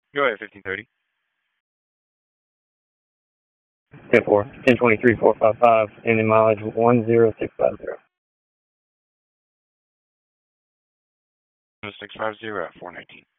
Go ahead, 1530. 10-4, 1023-455, and the mileage 10650. 650 at 419.